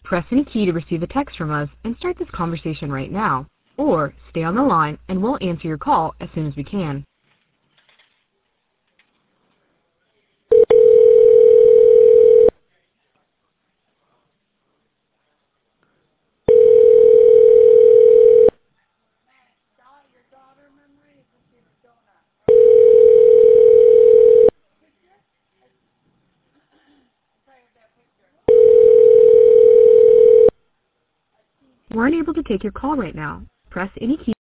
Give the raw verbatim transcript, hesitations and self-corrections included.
Press any key to receive a text from us and start this conversation right now, or stay on the line and we'll answer your call as soon as we can. We're unable to take your call right now. Press any key